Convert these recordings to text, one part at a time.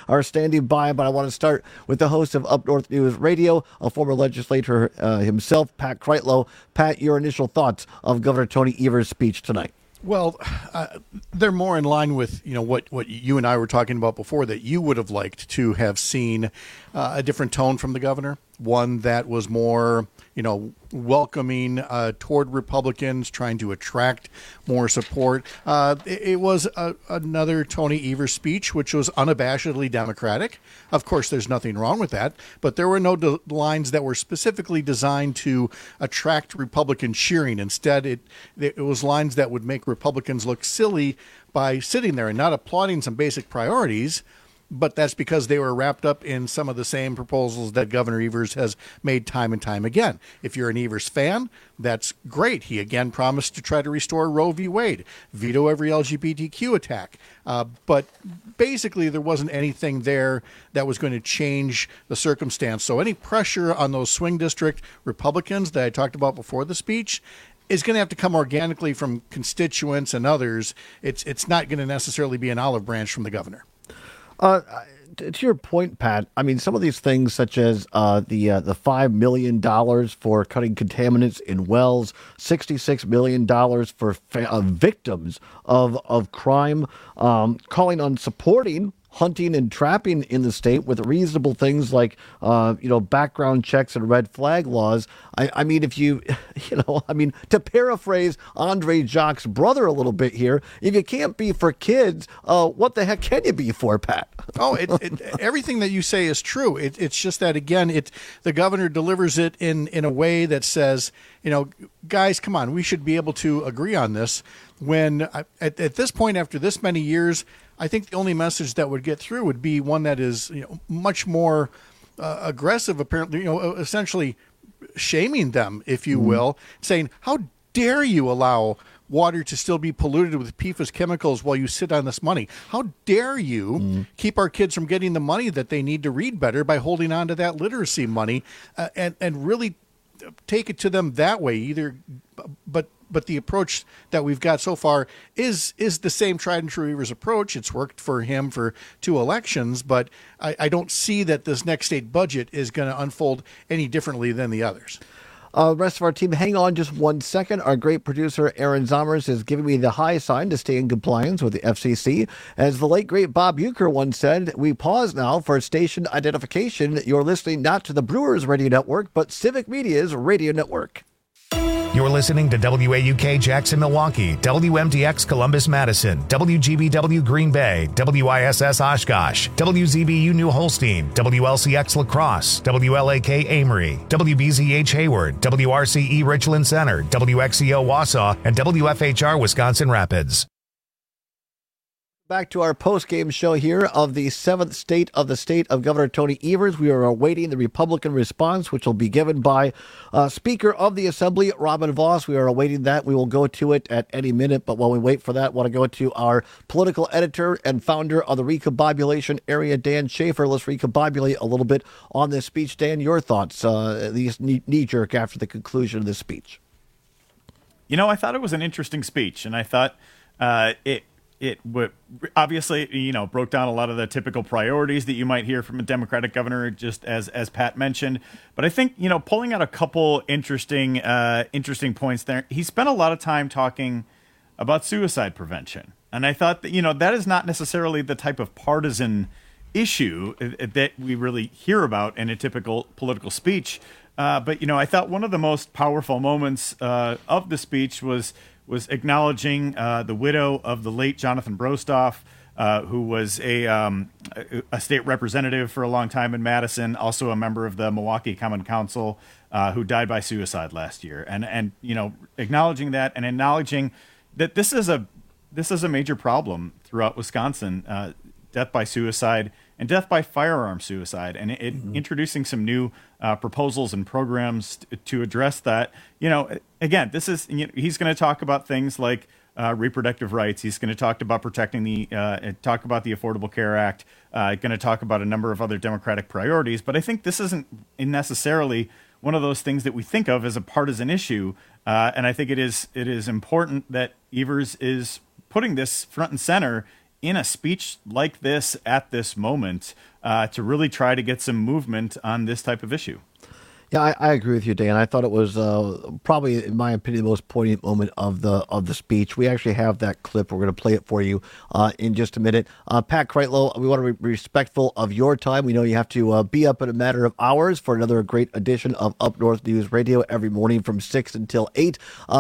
are standing by, but I want to start with the host of Up North News Radio, a former legislator himself, Pat Kreitlow. Pat, your initial thoughts of Governor Tony Evers' speech tonight? Well, they're more in line with what you and I were talking about before, that you would have liked to have seen a different tone from the governor, one that was more welcoming toward Republicans, trying to attract more support. It was another Tony Evers speech, which was unabashedly Democratic. Of course, there's nothing wrong with that, but there were no lines that were specifically designed to attract Republican cheering. Instead, it was lines that would make Republicans look silly by sitting there and not applauding some basic priorities. But that's because they were wrapped up in some of the same proposals that Governor Evers has made time and time again. If you're an Evers fan, that's great. He again promised to try to restore Roe v. Wade, veto every LGBTQ attack. But basically, there wasn't anything there that was going to change the circumstance. So any pressure on those swing district Republicans that I talked about before the speech is going to have to come organically from constituents and others. It's not going to necessarily be an olive branch from the governor. To your point, Pat, I mean, some of these things, such as the $5 million for cutting contaminants in wells, $66 million for victims of crime, calling on supporting hunting and trapping in the state with reasonable things like, background checks and red flag laws. I mean, if to paraphrase Andre Jacques' brother a little bit here, if you can't be for kids, what the heck can you be for, Pat? Everything that you say is true. It's just that, again, the governor delivers it in a way that says, guys, come on, we should be able to agree on this. When at this point, after this many years, I think the only message that would get through would be one that is much more aggressive, apparently, essentially shaming them, if you will, saying, how dare you allow water to still be polluted with PFAS chemicals while you sit on this money? How dare you keep our kids from getting the money that they need to read better by holding on to that literacy money, and really take it to them that way, but the approach that we've got so far is the same tried and true Evers approach. It's worked for him for 2 elections, but I don't see that this next state budget is going to unfold any differently than the others. The rest of our team, hang on just 1 second. Our great producer, Aaron Zomers, is giving me the high sign to stay in compliance with the FCC. As the late, great Bob Uecker once said, we pause now for station identification. You're listening not to the Brewers Radio Network, but Civic Media's radio network. You're listening to WAUK Jackson, Milwaukee, WMDX Columbus, Madison, WGBW Green Bay, WISS Oshkosh, WZBU New Holstein, WLCX La Crosse, WLAK Amory, WBZH Hayward, WRCE Richland Center, WXEO Wausau, and WFHR Wisconsin Rapids. Back to our post-game show here of the 7th state of Governor Tony Evers. We are awaiting the Republican response, which will be given by Speaker of the Assembly, Robin Vos. We are awaiting that. We will go to it at any minute, but while we wait for that, I want to go to our political editor and founder of the Recombobulation Area, Dan Schaefer. Let's recombobulate a little bit on this speech. Dan, your thoughts, at least knee-jerk after the conclusion of this speech. I thought it was an interesting speech, and I thought it would obviously, broke down a lot of the typical priorities that you might hear from a Democratic governor, just as Pat mentioned. But I think, pulling out a couple interesting points there. He spent a lot of time talking about suicide prevention. And I thought that, that is not necessarily the type of partisan issue that we really hear about in a typical political speech. But I thought one of the most powerful moments of the speech was acknowledging the widow of the late Jonathan Brostoff, who was a state representative for a long time in Madison, also a member of the Milwaukee Common Council, who died by suicide last year, and acknowledging that and acknowledging that this is a major problem throughout Wisconsin, death by suicide and death by firearm suicide, and introducing some new proposals and programs to address that. Again, this is he's going to talk about things like reproductive rights. He's going to talk about protecting talk about the Affordable Care Act. Going to talk about a number of other Democratic priorities. But I think this isn't necessarily one of those things that we think of as a partisan issue. And I think it is important that Evers is putting this front and center in a speech like this at this moment to really try to get some movement on this type of issue. Yeah, I agree with you, Dan. I thought it was probably, in my opinion, the most poignant moment of the speech. We actually have that clip. We're going to play it for you in just a minute. Pat Kreitlow, we want to be respectful of your time. We know you have to be up in a matter of hours for another great edition of Up North News Radio every morning from 6 until 8.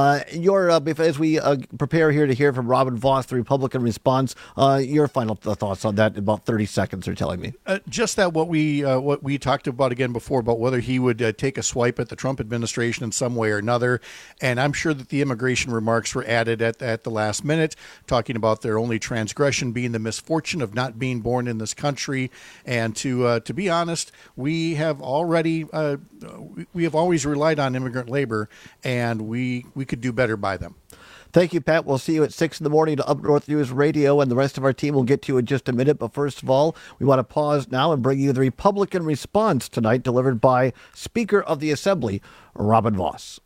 As we prepare here to hear from Robin Vos, the Republican response, your final thoughts on that in about 30 seconds, are telling me. Just that what we talked about again before about whether he would take a swipe at the Trump administration in some way or another. And I'm sure that the immigration remarks were added at the last minute, talking about their only transgression being the misfortune of not being born in this country. And to be honest, we have always relied on immigrant labor, and we could do better by them. Thank you, Pat. We'll see you at 6 in the morning to Up North News Radio, and the rest of our team will get to you in just a minute. But first of all, we want to pause now and bring you the Republican response tonight, delivered by Speaker of the Assembly, Robin Vos.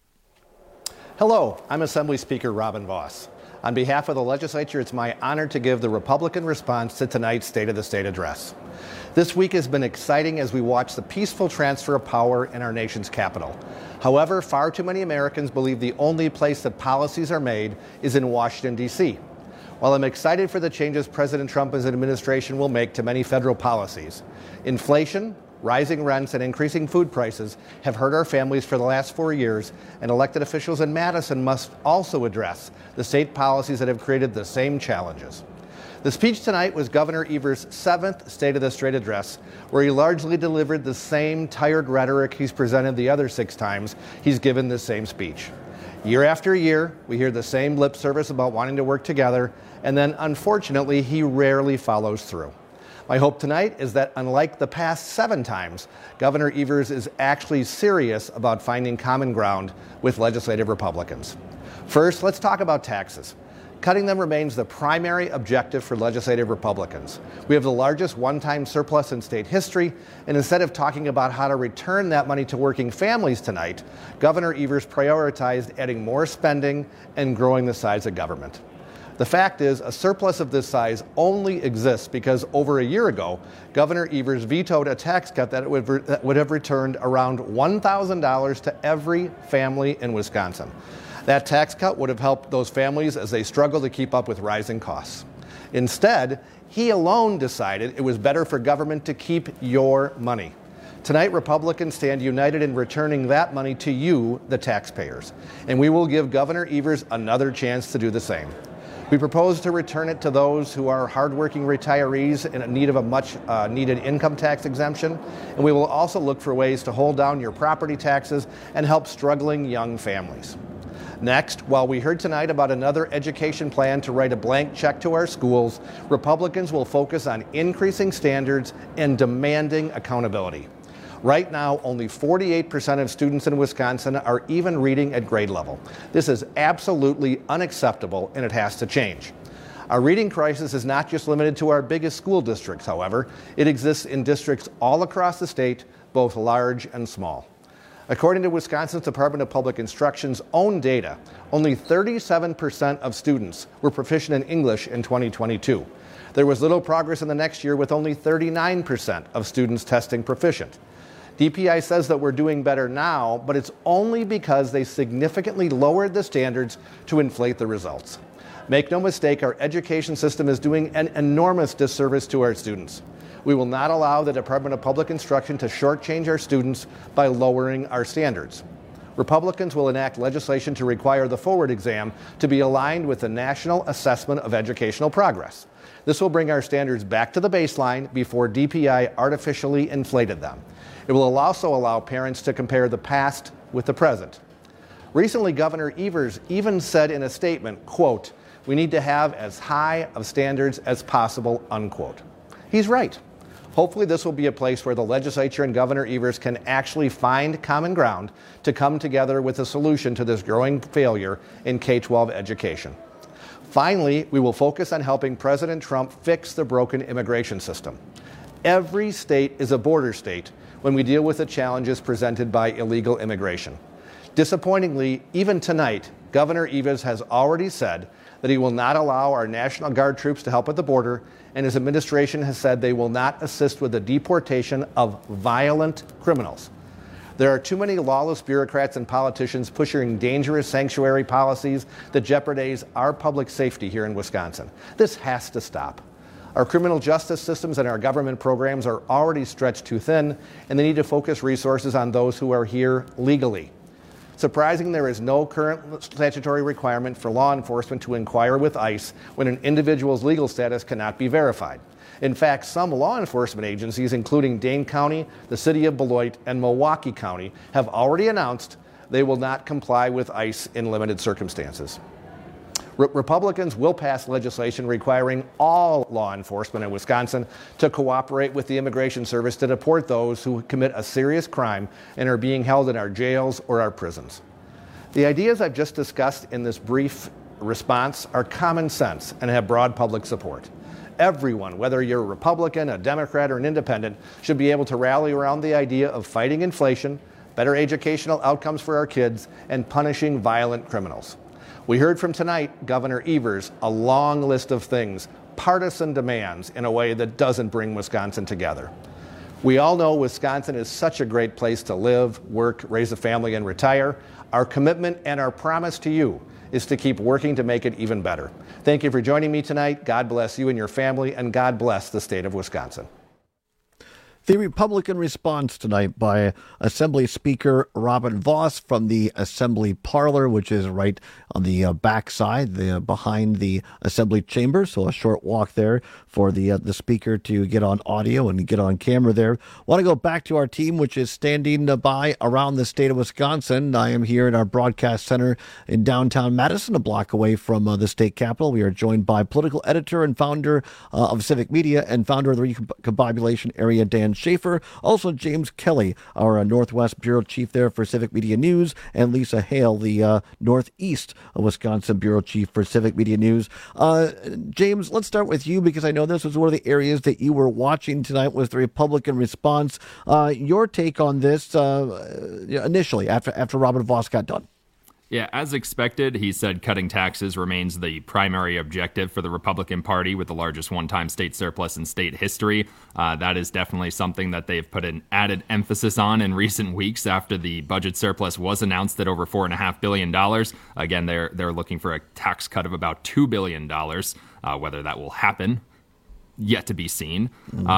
Hello, I'm Assembly Speaker Robin Vos. On behalf of the legislature, it's my honor to give the Republican response to tonight's State of the State address. This week has been exciting as we watch the peaceful transfer of power in our nation's capital. However, far too many Americans believe the only place that policies are made is in Washington, D.C. While I'm excited for the changes President Trump and his administration will make to many federal policies, inflation, rising rents, and increasing food prices have hurt our families for the last 4 years, and elected officials in Madison must also address the state policies that have created the same challenges. The speech tonight was Governor Evers' 7th State of the State address, where he largely delivered the same tired rhetoric he's presented the other 6 times he's given this same speech. Year after year, we hear the same lip service about wanting to work together, and then, unfortunately, he rarely follows through. My hope tonight is that, unlike the past 7 times, Governor Evers is actually serious about finding common ground with legislative Republicans. First, let's talk about taxes. Cutting them remains the primary objective for legislative Republicans. We have the largest one-time surplus in state history, and instead of talking about how to return that money to working families tonight, Governor Evers prioritized adding more spending and growing the size of government. The fact is, a surplus of this size only exists because over a year ago, Governor Evers vetoed a tax cut that would have returned around $1,000 to every family in Wisconsin. That tax cut would have helped those families as they struggle to keep up with rising costs. Instead, he alone decided it was better for government to keep your money. Tonight, Republicans stand united in returning that money to you, the taxpayers, and we will give Governor Evers another chance to do the same. We propose to return it to those who are hardworking retirees in need of a much needed income tax exemption, and we will also look for ways to hold down your property taxes and help struggling young families. Next, while we heard tonight about another education plan to write a blank check to our schools, Republicans will focus on increasing standards and demanding accountability. Right now, only 48% of students in Wisconsin are even reading at grade level. This is absolutely unacceptable, and it has to change. Our reading crisis is not just limited to our biggest school districts, however. It exists in districts all across the state, both large and small. According to Wisconsin's Department of Public Instruction's own data, only 37% of students were proficient in English in 2022. There was little progress in the next year, with only 39% of students testing proficient. DPI says that we're doing better now, but it's only because they significantly lowered the standards to inflate the results. Make no mistake, our education system is doing an enormous disservice to our students. We will not allow the Department of Public Instruction to shortchange our students by lowering our standards. Republicans will enact legislation to require the forward exam to be aligned with the National Assessment of Educational Progress. This will bring our standards back to the baseline before DPI artificially inflated them. It will also allow parents to compare the past with the present. Recently, Governor Evers even said in a statement, quote, "We need to have as high of standards as possible," unquote. He's right. Hopefully this will be a place where the legislature and Governor Evers can actually find common ground to come together with a solution to this growing failure in K-12 education. Finally, we will focus on helping President Trump fix the broken immigration system. Every state is a border state when we deal with the challenges presented by illegal immigration. Disappointingly, even tonight, Governor Evers has already said that he will not allow our National Guard troops to help at the border, and his administration has said they will not assist with the deportation of violent criminals. There are too many lawless bureaucrats and politicians pushing dangerous sanctuary policies that jeopardize our public safety here in Wisconsin. This has to stop. Our criminal justice systems and our government programs are already stretched too thin, and they need to focus resources on those who are here legally. Surprising, there is no current statutory requirement for law enforcement to inquire with ICE when an individual's legal status cannot be verified. In fact, some law enforcement agencies, including Dane County, the city of Beloit, and Milwaukee County, have already announced they will not comply with ICE in limited circumstances. Republicans will pass legislation requiring all law enforcement in Wisconsin to cooperate with the Immigration Service to deport those who commit a serious crime and are being held in our jails or our prisons. The ideas I've just discussed in this brief response are common sense and have broad public support. Everyone, whether you're a Republican, a Democrat, or an independent, should be able to rally around the idea of fighting inflation, better educational outcomes for our kids, and punishing violent criminals. We heard from tonight, Governor Evers, a long list of things, partisan demands in a way that doesn't bring Wisconsin together. We all know Wisconsin is such a great place to live, work, raise a family, and retire. Our commitment and our promise to you is to keep working to make it even better. Thank you for joining me tonight. God bless you and your family, and God bless the state of Wisconsin. The Republican response tonight by Assembly Speaker Robin Vos from the Assembly Parlor, which is right on the backside, behind the Assembly chamber. So a short walk there for the speaker to get on audio and get on camera there. Want to go back to our team, which is standing by around the state of Wisconsin. I am here in our broadcast center in downtown Madison, a block away from the state capitol. We are joined by political editor and founder of Civic Media and founder of the Recombobulation Area, Dan Schaefer. Also, James Kelly, our Northwest Bureau Chief there for Civic Media News, and Lisa Hale, the Northeast Wisconsin Bureau Chief for Civic Media News. James, let's start with you because I know this was one of the areas that you were watching tonight was the Republican response. Your take on this initially after Robin Vos got done. Yeah, as expected, he said cutting taxes remains the primary objective for the Republican Party with the largest one-time state surplus in state history. That is definitely something that they've put an added emphasis on in recent weeks after the budget surplus was announced at over $4.5 billion. Again, they're looking for a tax cut of about $2 billion. Whether that will happen, yet to be seen.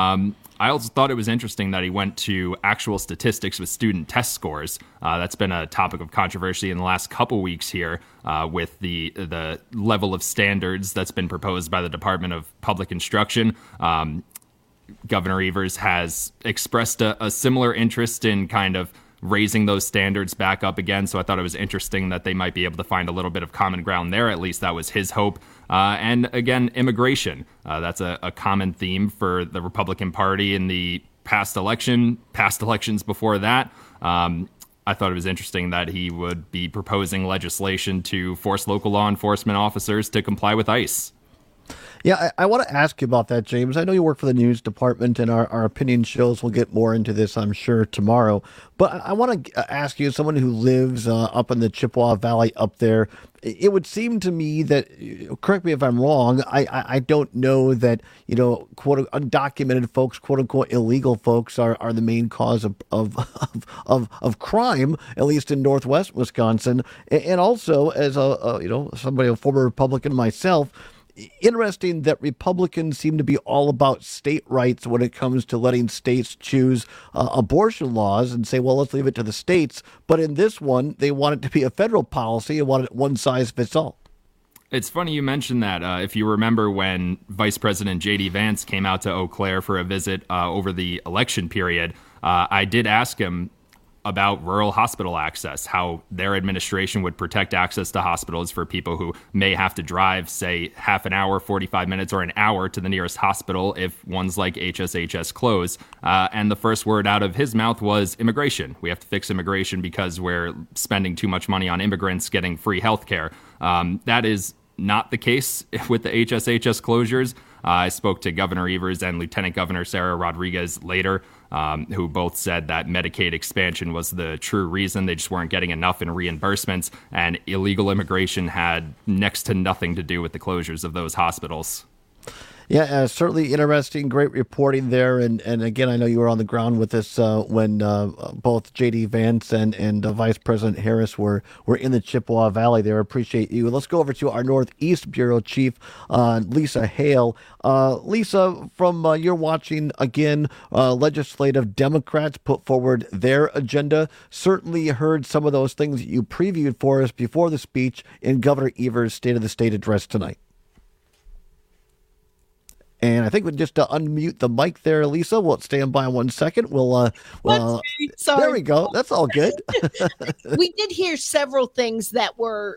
I also thought it was interesting that he went to actual statistics with student test scores. That's been a topic of controversy in the last couple weeks here with the level of standards that's been proposed by the Department of Public Instruction. Governor Evers has expressed a similar interest in kind of raising those standards back up again. So I thought it was interesting that they might be able to find a little bit of common ground there. At least that was his hope. And again, immigration. That's a common theme for the Republican Party in the past elections before that. I thought it was interesting that he would be proposing legislation to force local law enforcement officers to comply with ICE. Yeah, I want to ask you about that, James. I know you work for the news department, and our opinion shows. We'll get more into this, I'm sure, tomorrow. But I want to ask you, as someone who lives up in the Chippewa Valley up there, it would seem to me that, correct me if I'm wrong, I don't know that, quote undocumented folks, quote unquote illegal folks are the main cause of crime, at least in Northwest Wisconsin. And also, as a former Republican myself, interesting that Republicans seem to be all about state rights when it comes to letting states choose abortion laws and say, well, let's leave it to the states. But in this one, they want it to be a federal policy and want it one size fits all. It's funny you mentioned that. If you remember when Vice President J.D. Vance came out to Eau Claire for a visit over the election period, I did ask him about rural hospital access, how their administration would protect access to hospitals for people who may have to drive, say, half an hour, 45 minutes, or an hour to the nearest hospital if ones like HSHS close. And the first word out of his mouth was immigration. We have to fix immigration because we're spending too much money on immigrants getting free health care. That is not the case with the HSHS closures. I spoke to Governor Evers and Lieutenant Governor Sarah Rodriguez later, who both said that Medicaid expansion was the true reason. They just weren't getting enough in reimbursements, and illegal immigration had next to nothing to do with the closures of those hospitals. Yeah, certainly interesting. Great reporting there. And again, I know you were on the ground with us when both J.D. Vance and Vice President Harris were in the Chippewa Valley there. Appreciate you. Let's go over to our Northeast Bureau Chief, Lisa Hale. Lisa, from your watching, again, legislative Democrats put forward their agenda. Certainly heard some of those things that you previewed for us before the speech in Governor Evers' State of the State address tonight. And I think we'll just unmute the mic there, Lisa. We'll stand by 1 second. Sorry. There we go. That's all good. We did hear several things that were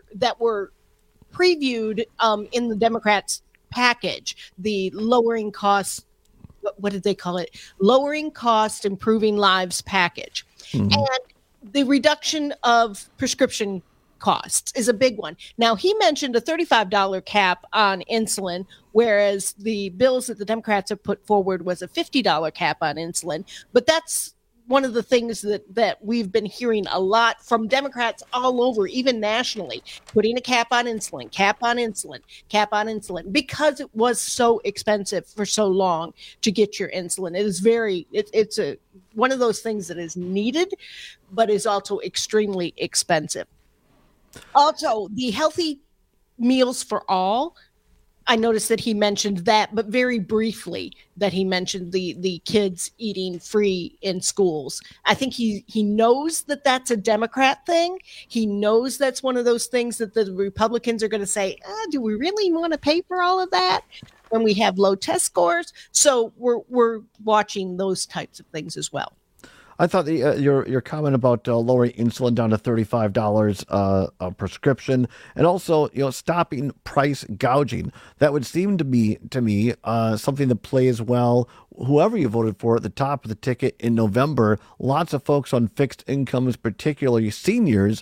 previewed in the Democrats' package. The lowering costs, what did they call it? Lowering cost, improving lives package. Mm-hmm. And the reduction of prescription costs is a big one. Now, he mentioned a $35 cap on insulin, whereas the bills that the Democrats have put forward was a $50 cap on insulin. But that's one of the things that we've been hearing a lot from Democrats all over, even nationally, putting a cap on insulin, cap on insulin, cap on insulin, because it was so expensive for so long to get your insulin. It is it's one of those things that is needed, but is also extremely expensive. Also, the healthy meals for all, I noticed that he mentioned that, but very briefly that he mentioned the kids eating free in schools. I think he knows that that's a Democrat thing. He knows that's one of those things that the Republicans are going to say, do we really want to pay for all of that when we have low test scores? So we're watching those types of things as well. I thought your comment about lowering insulin down to $35 a prescription, and also stopping price gouging, that would seem to me something that plays well. Whoever you voted for at the top of the ticket in November, lots of folks on fixed incomes, particularly seniors.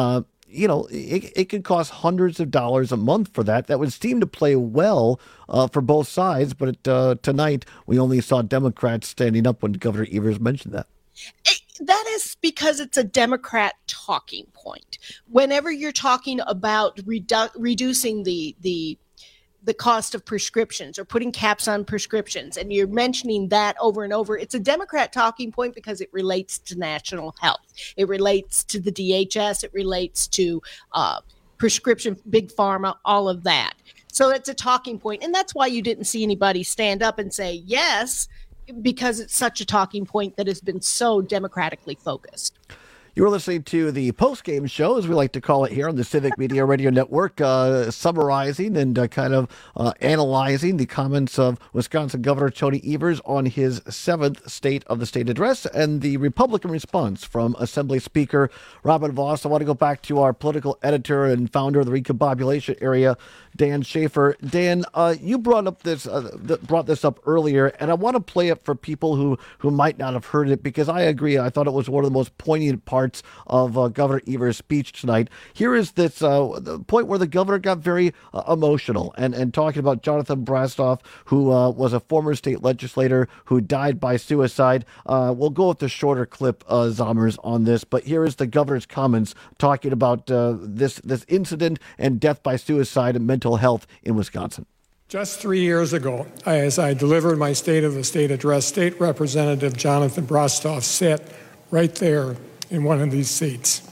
It could cost hundreds of dollars a month for that. That would seem to play well for both sides. But tonight we only saw Democrats standing up when Governor Evers mentioned that. That is because it's a Democrat talking point. Whenever you're talking about reducing the cost of prescriptions or putting caps on prescriptions, and you're mentioning that over and over, it's a Democrat talking point because it relates to national health. It relates to the DHS. It relates to prescription, big pharma, all of that. So it's a talking point. And that's why you didn't see anybody stand up and say yes, because it's such a talking point that has been so democratically focused. You were listening to the post-game show, as we like to call it here on the Civic Media Radio Network, summarizing and analyzing the comments of Wisconsin Governor Tony Evers on his 7th State of the State address and the Republican response from Assembly Speaker Robin Vos. I want to go back to our political editor and founder of the Recombobulation Area, Dan Schaefer. Dan, you brought this up earlier, and I want to play it for people who might not have heard it, because I agree. I thought it was one of the most poignant parts of Governor Evers' speech tonight. Here is this the point where the governor got very emotional and talking about Jonathan Brastoff, who was a former state legislator who died by suicide. We'll go with the shorter clip, Zommers, on this, but here is the governor's comments talking about this incident and death by suicide and mental health in Wisconsin. Just 3 years ago, as I delivered my State of the State address, State Representative Jonathan Brastoff sat right there in one of these seats.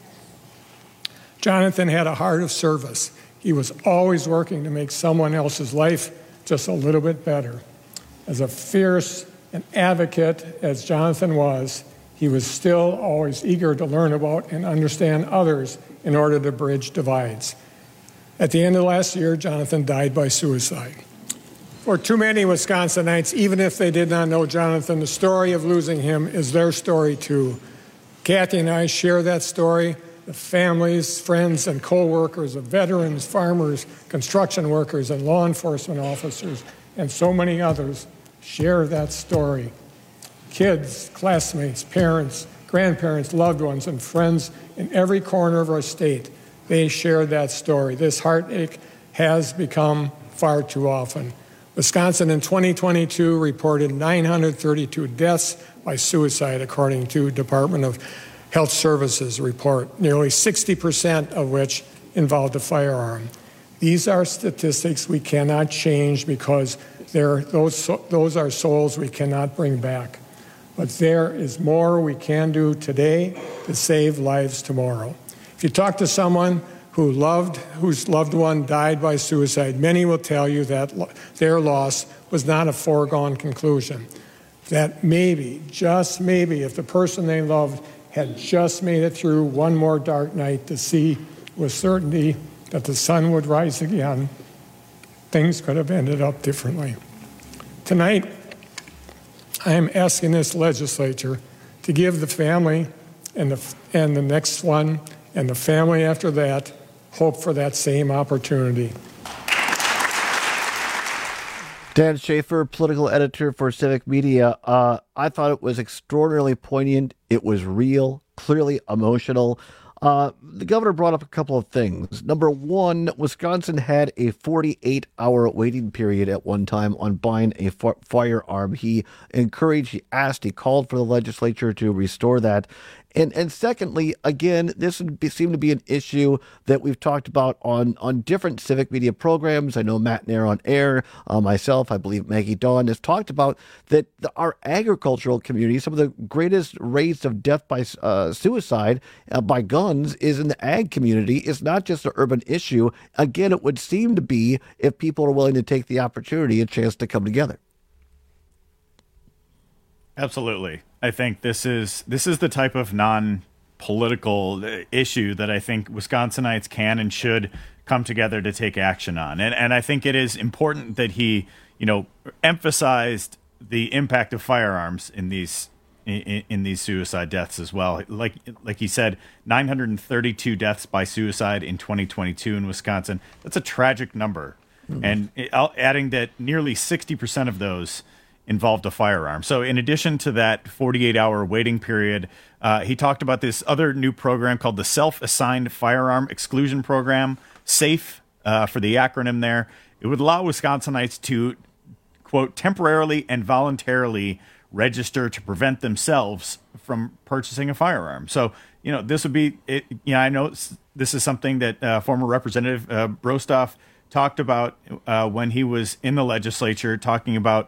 Jonathan had a heart of service. He was always working to make someone else's life just a little bit better. As a fierce and advocate as Jonathan was, he was still always eager to learn about and understand others in order to bridge divides. At the end of last year, Jonathan died by suicide. For too many Wisconsinites, even if they did not know Jonathan, the story of losing him is their story too. Kathy and I share that story. The families, friends, and co-workers of veterans, farmers, construction workers, and law enforcement officers, and so many others share that story. Kids, classmates, parents, grandparents, loved ones, and friends in every corner of our state, they share that story. This heartache has become far too often. Wisconsin in 2022 reported 932 deaths by suicide, according to Department of Health Services report, nearly 60% of which involved a firearm. These are statistics we cannot change because those are souls we cannot bring back. But there is more we can do today to save lives tomorrow. If you talk to someone whose loved one died by suicide, many will tell you that their loss was not a foregone conclusion. That maybe, just maybe, if the person they loved had just made it through one more dark night to see with certainty that the sun would rise again, things could have ended up differently. Tonight, I am asking this legislature to give the family and the next one and the family after that hope for that same opportunity. Dan Schaefer, political editor for Civic Media. I thought it was extraordinarily poignant. It was real, clearly emotional. The governor brought up a couple of things. Number one, Wisconsin had a 48-hour waiting period at one time on buying a firearm. He encouraged, he asked, he called for the legislature to restore that. And secondly, again, this would seem to be an issue that we've talked about on different Civic Media programs. I know Matt Nair on air, myself, I believe Maggie Dawn has talked about that our agricultural community, some of the greatest rates of death by suicide by guns is in the ag community. It's not just an urban issue. Again, it would seem to be, if people are willing to take the opportunity, a chance to come together. Absolutely. I think this is the type of non-political issue that I think Wisconsinites can and should come together to take action on. And I think it is important that he, emphasized the impact of firearms in these suicide deaths as well. Like he said, 932 deaths by suicide in 2022 in Wisconsin. That's a tragic number. Mm-hmm. And adding that nearly 60% of those involved a firearm. So in addition to that 48-hour waiting period, he talked about this other new program called the Self-Assigned Firearm Exclusion Program, SAFE for the acronym there. It would allow Wisconsinites to, quote, temporarily and voluntarily register to prevent themselves from purchasing a firearm. So, this would be, I know this is something that former Representative Brostoff talked about when he was in the legislature, talking about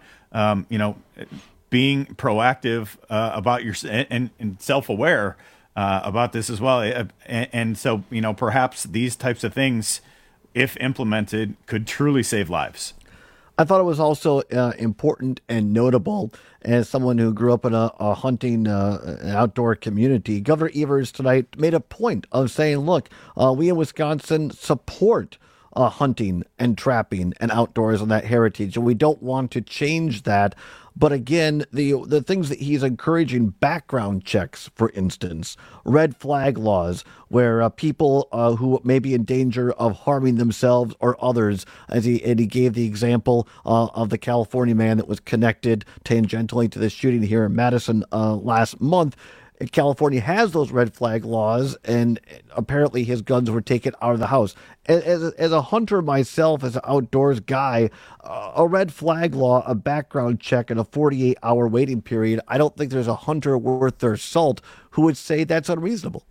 being proactive about your and self-aware about this as well. And so, perhaps these types of things, if implemented, could truly save lives. I thought it was also important and notable, as someone who grew up in a hunting outdoor community. Governor Evers tonight made a point of saying, look, we in Wisconsin support hunting and trapping and outdoors and that heritage, and we don't want to change that. But again, the things that he's encouraging, background checks, for instance, red flag laws, where people who may be in danger of harming themselves or others, and he gave the example of the California man that was connected tangentially to the shooting here in Madison last month. California has those red flag laws, and apparently his guns were taken out of the house. As a hunter myself, as an outdoors guy, a red flag law, a background check, and a 48-hour waiting period, I don't think there's a hunter worth their salt who would say that's unreasonable.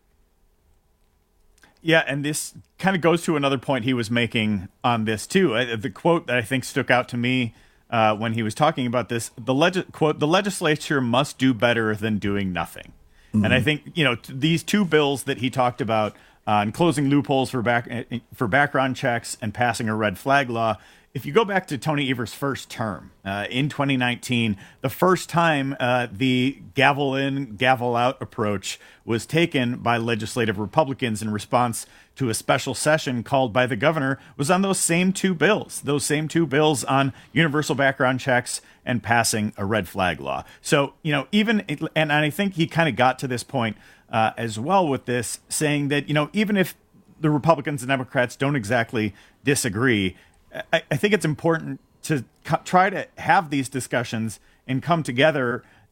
Yeah, and this kind of goes to another point he was making on this, too. The quote that I think stuck out to me when he was talking about this, quote, the legislature must do better than doing nothing. Mm-hmm. And I think, these two bills that he talked about on closing loopholes for background checks and passing a red flag law, if you go back to Tony Evers' first term in 2019, the first time the gavel in, gavel out approach was taken by legislative Republicans in response to a special session called by the governor was on those same two bills on universal background checks and passing a red flag law. So, and I think he kind of got to this point as well with this, saying that, even if the Republicans and Democrats don't exactly disagree, I think it's important to try to have these discussions and come together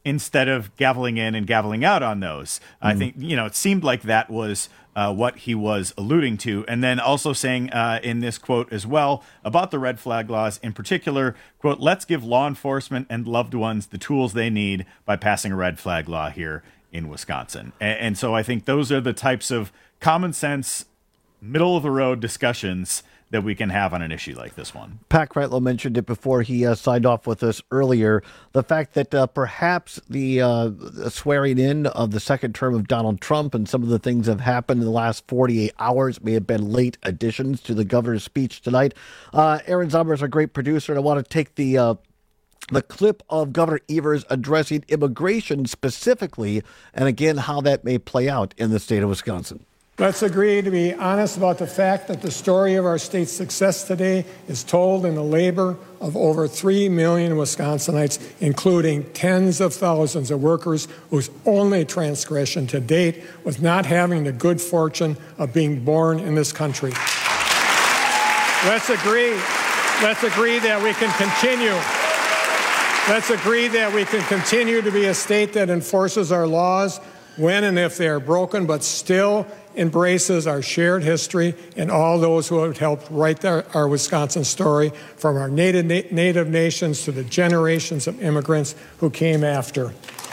instead of gaveling in and gaveling out on those. I think, it seemed like that was what he was alluding to. And then also saying in this quote as well about the red flag laws in particular, quote, let's give law enforcement and loved ones the tools they need by passing a red flag law here in Wisconsin. And so I think those are the types of common sense, middle of the road discussions that we can have on an issue like this one. Pat Kreitlow mentioned it before he signed off with us earlier, the fact that perhaps the swearing in of the second term of Donald Trump and some of the things that have happened in the last 48 hours may have been late additions to the governor's speech tonight. Aaron Zommer is a great producer, and I want to take the clip of Governor Evers addressing immigration specifically, and again, how that may play out in the state of Wisconsin. Let's agree to be honest about the fact that the story of our state's success today is told in the labor of over 3 million Wisconsinites, including tens of thousands of workers whose only transgression to date was not having the good fortune of being born in this country. Let's agree that we can continue. Let's agree that we can continue to be a state that enforces our laws when and if they are broken, but still embraces our shared history and all those who have helped write our Wisconsin story, from our native nations to the generations of immigrants who came after.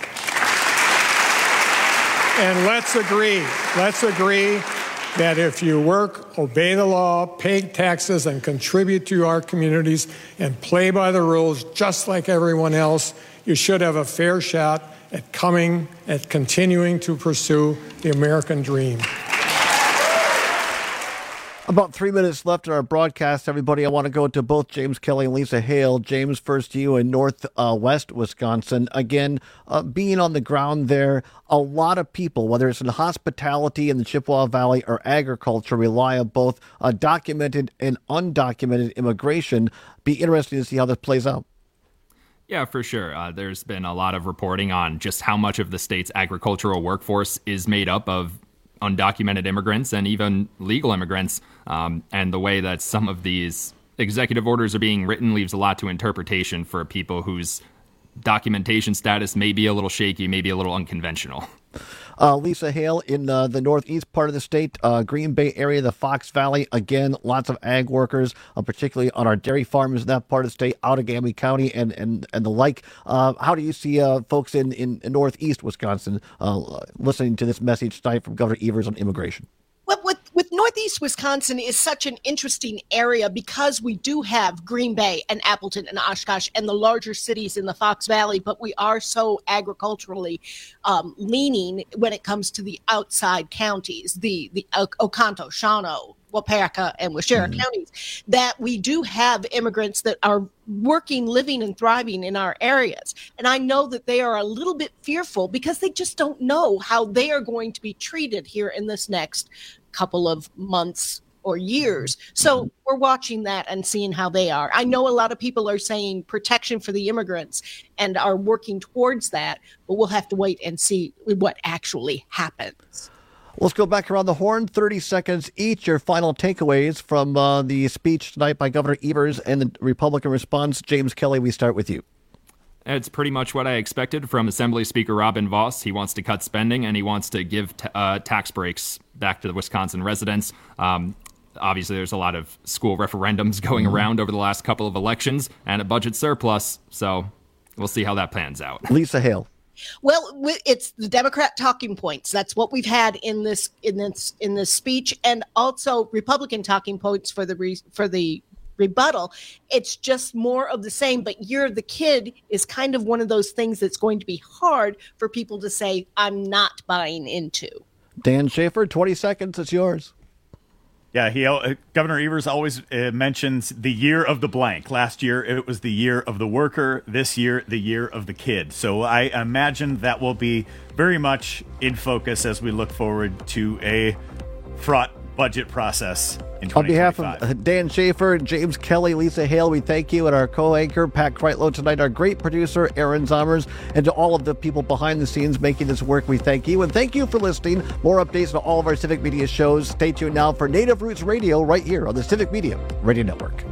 And let's agree that if you work, obey the law, pay taxes, and contribute to our communities and play by the rules just like everyone else, you should have a fair shot at continuing to pursue the American dream. About 3 minutes left in our broadcast, everybody. I want to go to both James Kelly and Lisa Hale. James, first to you in northwest Wisconsin. Again, being on the ground there, a lot of people, whether it's in hospitality in the Chippewa Valley or agriculture, rely on both documented and undocumented immigration. Be interesting to see how this plays out. Yeah, for sure. There's been a lot of reporting on just how much of the state's agricultural workforce is made up of undocumented immigrants and even legal immigrants. And the way that some of these executive orders are being written leaves a lot to interpretation for people whose documentation status may be a little shaky, maybe a little unconventional. Lisa Hale, in the northeast part of the state, Green Bay area, the Fox Valley, again, lots of ag workers, particularly on our dairy farms in that part of the state, Outagamie County and the like. How do you see folks in northeast Wisconsin listening to this message tonight from Governor Evers on immigration? Well, with Northeast Wisconsin is such an interesting area because we do have Green Bay and Appleton and Oshkosh and the larger cities in the Fox Valley, but we are so agriculturally leaning when it comes to the outside counties, the Oconto, Shawano, Waupaca, and Waushara counties, that we do have immigrants that are working, living, and thriving in our areas. And I know that they are a little bit fearful because they just don't know how they are going to be treated here in this next couple of months or years. So we're watching that and seeing how they are. I know a lot of people are saying protection for the immigrants and are working towards that, but we'll have to wait and see what actually happens. Let's go back around the horn, 30 seconds each. Your final takeaways from the speech tonight by Governor Evers and the Republican response. James Kelly, we start with you. It's pretty much what I expected from Assembly Speaker Robin Vos. He wants to cut spending and he wants to give tax breaks back to the Wisconsin residents. Obviously, there's a lot of school referendums going around over the last couple of elections and a budget surplus. So we'll see how that pans out. Lisa Hale. Well, it's the Democrat talking points. That's what we've had in this speech, and also Republican talking points for the rebuttal. It's just more of the same. But "you're the kid" is kind of one of those things that's going to be hard for people to say, "I'm not buying into." Dan Schaefer, 20 seconds. It's yours. Yeah, Governor Evers always mentions the year of the blank. Last year, it was the year of the worker. This year, the year of the kid. So I imagine that will be very much in focus as we look forward to a fraught budget process in 2025. On behalf of Dan Schaefer, James Kelly, Lisa Hale, we thank you, and our co-anchor, Pat Kreitlow, tonight, our great producer, Aaron Zommers, and to all of the people behind the scenes making this work, we thank you. And thank you for listening. More updates on all of our Civic Media shows. Stay tuned now for Native Roots Radio right here on the Civic Media Radio Network.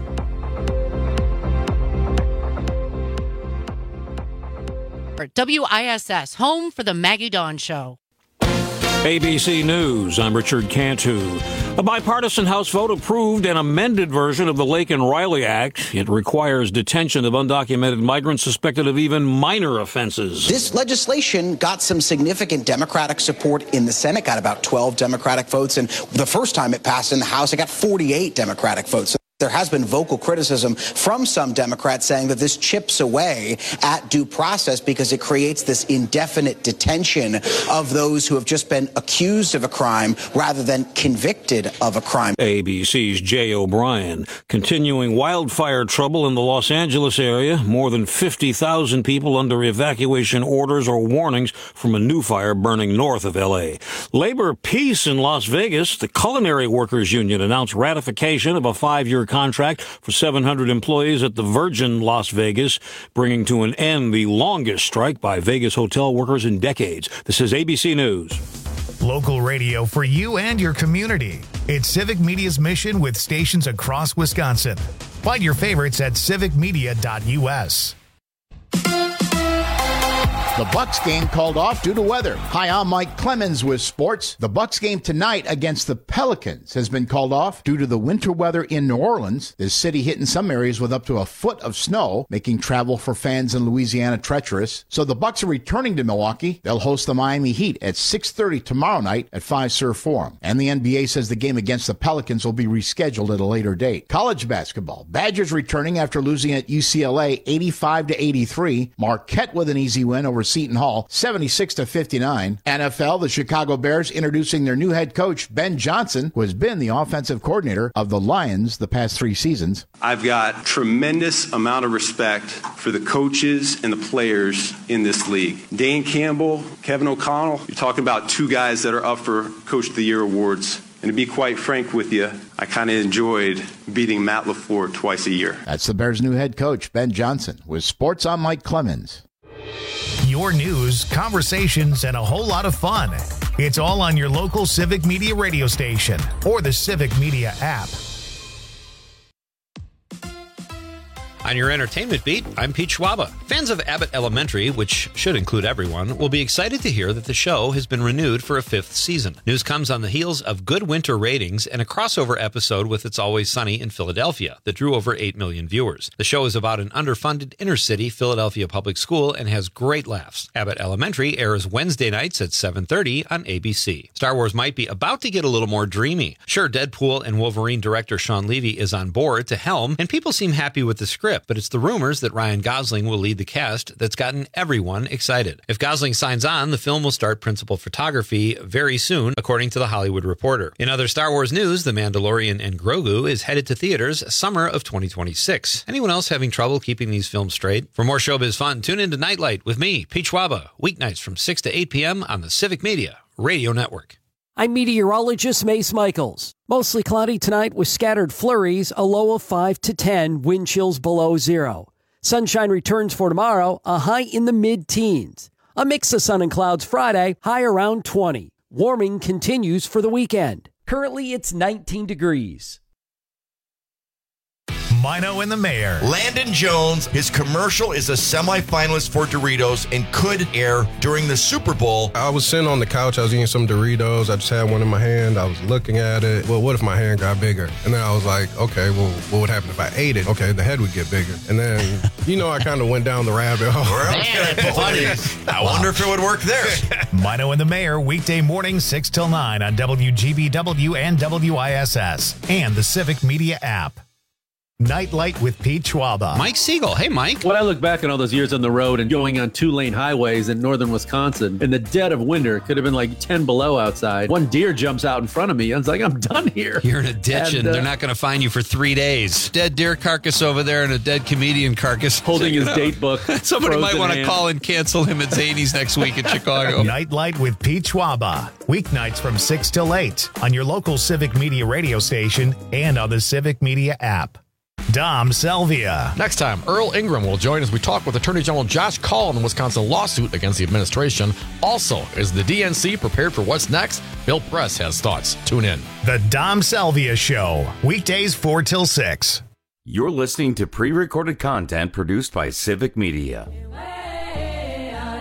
WISS, home for the Maggie Dawn Show. ABC News, I'm Richard Cantu. A bipartisan House vote approved an amended version of the Lake and Riley Act. It requires detention of undocumented migrants suspected of even minor offenses. This legislation got some significant Democratic support in the Senate, got about 12 Democratic votes, and the first time it passed in the House, it got 48 Democratic votes. There has been vocal criticism from some Democrats saying that this chips away at due process because it creates this indefinite detention of those who have just been accused of a crime rather than convicted of a crime. ABC's Jay O'Brien. Continuing wildfire trouble in the Los Angeles area. More than 50,000 people under evacuation orders or warnings from a new fire burning north of L.A. Labor peace in Las Vegas. The Culinary Workers Union announced ratification of a 5-year contract for 700 employees at the Virgin Las Vegas, bringing to an end the longest strike by Vegas hotel workers in decades. This is ABC News. Local radio for you and your community. It's Civic Media's mission with stations across Wisconsin. Find your favorites at civicmedia.us. The Bucks game called off due to weather. Hi, I'm Mike Clemens with sports. The Bucks game tonight against the Pelicans has been called off due to the winter weather in New Orleans. The city hit in some areas with up to a foot of snow, making travel for fans in Louisiana treacherous. So the Bucks are returning to Milwaukee. They'll host the Miami Heat at 6:30 tomorrow night at Fiserv Forum. And the NBA says the game against the Pelicans will be rescheduled at a later date. College basketball. Badgers returning after losing at UCLA 85-83. Marquette with an easy win over Seton Hall, 76-59. NFL, the Chicago Bears introducing their new head coach, Ben Johnson, who has been the offensive coordinator of the Lions the past 3 seasons. I've got tremendous amount of respect for the coaches and the players in this league. Dan Campbell, Kevin O'Connell, you're talking about 2 guys that are up for Coach of the Year awards. And to be quite frank with you, I kind of enjoyed beating Matt LaFleur twice a year. That's the Bears' new head coach, Ben Johnson. With sports, I'm Mike Clemens. Your news, conversations, and a whole lot of fun. It's all on your local Civic Media radio station or the Civic Media app. On your entertainment beat, I'm Pete Schwaba. Fans of Abbott Elementary, which should include everyone, will be excited to hear that the show has been renewed for a 5th season. News comes on the heels of good winter ratings and a crossover episode with It's Always Sunny in Philadelphia that drew over 8 million viewers. The show is about an underfunded inner-city Philadelphia public school and has great laughs. Abbott Elementary airs Wednesday nights at 7:30 on ABC. Star Wars might be about to get a little more dreamy. Sure, Deadpool and Wolverine director Sean Levy is on board to helm, and people seem happy with the script. But it's the rumors that Ryan Gosling will lead the cast that's gotten everyone excited. If Gosling signs on, the film will start principal photography very soon, according to The Hollywood Reporter. In other Star Wars news, The Mandalorian and Grogu is headed to theaters summer of 2026. Anyone else having trouble keeping these films straight? For more showbiz fun, tune into Nightlight with me, Pete Schwaba, weeknights from 6 to 8 p.m. on the Civic Media Radio Network. I'm meteorologist Mace Michaels. Mostly cloudy tonight with scattered flurries, a low of 5 to 10, wind chills below 0. Sunshine returns for tomorrow, a high in the mid-teens. A mix of sun and clouds Friday, high around 20. Warming continues for the weekend. Currently, it's 19 degrees. Mino and the Mayor. Landon Jones, his commercial is a semifinalist for Doritos and could air during the Super Bowl. I was sitting on the couch, I was eating some Doritos, I just had one in my hand, I was looking at it. Well, what if my hand got bigger? And then I was like, okay, well, what would happen if I ate it? Okay, the head would get bigger. And then, I kind of went down the rabbit hole. I wonder if it would work there. Mino and the Mayor, weekday morning 6 till 9 on WGBW and WISS and the Civic Media app. Nightlight with Pete Schwaba. Mike Siegel. Hey, Mike. When I look back on all those years on the road and going on 2-lane highways in northern Wisconsin, in the dead of winter, it could have been like 10 below outside. One deer jumps out in front of me. I was like, I'm done here. You're in a ditch and they're not going to find you for 3 days. Dead deer carcass over there and a dead comedian carcass. Holding his date book. Somebody might want to call and cancel him at Zany's next week in Chicago. Nightlight with Pete Schwaba. Weeknights from 6 till 8 on your local Civic Media radio station and on the Civic Media app. Dom Selvia. Next time, Earl Ingram will join as we talk with Attorney General Josh Kaul on the Wisconsin lawsuit against the administration. Also, is the DNC prepared for what's next? Bill Press has thoughts. Tune in. The Dom Selvia Show, weekdays 4 till 6. You're listening to pre-recorded content produced by Civic Media.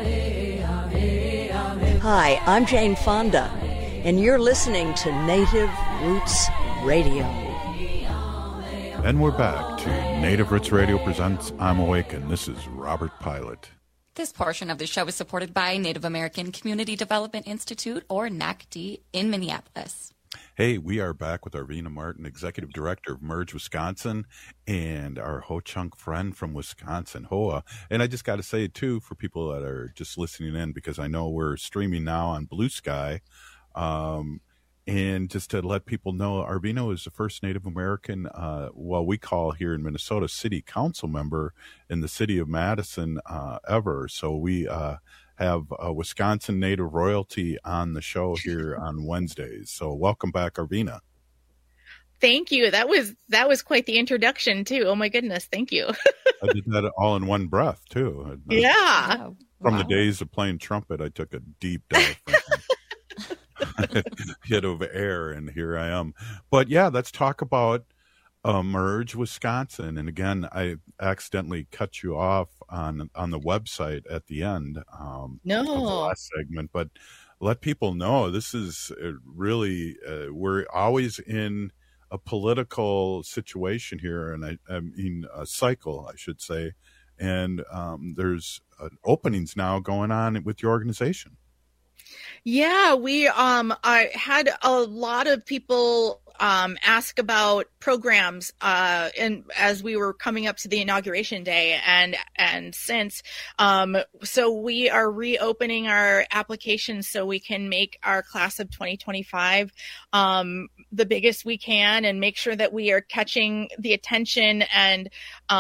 Hi, I'm Jane Fonda, and you're listening to Native Roots Radio. And we're back to Native Roots Radio presents I'm Awakened. This is Robert Pilot. This portion of the show is supported by Native American Community Development Institute, or NACD, in Minneapolis. Hey, we are back with Arvina Martin, Executive Director of Merge Wisconsin, and our Ho-Chunk friend from Wisconsin, Hoa. And I just got to say, too, for people that are just listening in, because I know we're streaming now on Blue Sky, and just to let people know, Arvina is the first Native American, we call here in Minnesota, city council member in the city of Madison ever. So we have Wisconsin Native royalty on the show here on Wednesdays. So welcome back, Arvina. Thank you. That was quite the introduction too. Oh my goodness. Thank you. I did that all in one breath too. Yeah. From the days of playing trumpet, I took a deep dive. Hit of air, and here I am. But yeah, let's talk about Merge Wisconsin. And again, I accidentally cut you off on the website at the end of the last segment, but let people know this is really we're always in a political situation here, and I mean a cycle, I should say, and there's openings now going on with your organization. Yeah, I had a lot of people ask about programs and as we were coming up to the inauguration day and since so we are reopening our applications so we can make our class of 2025 the biggest we can and make sure that we are catching the attention and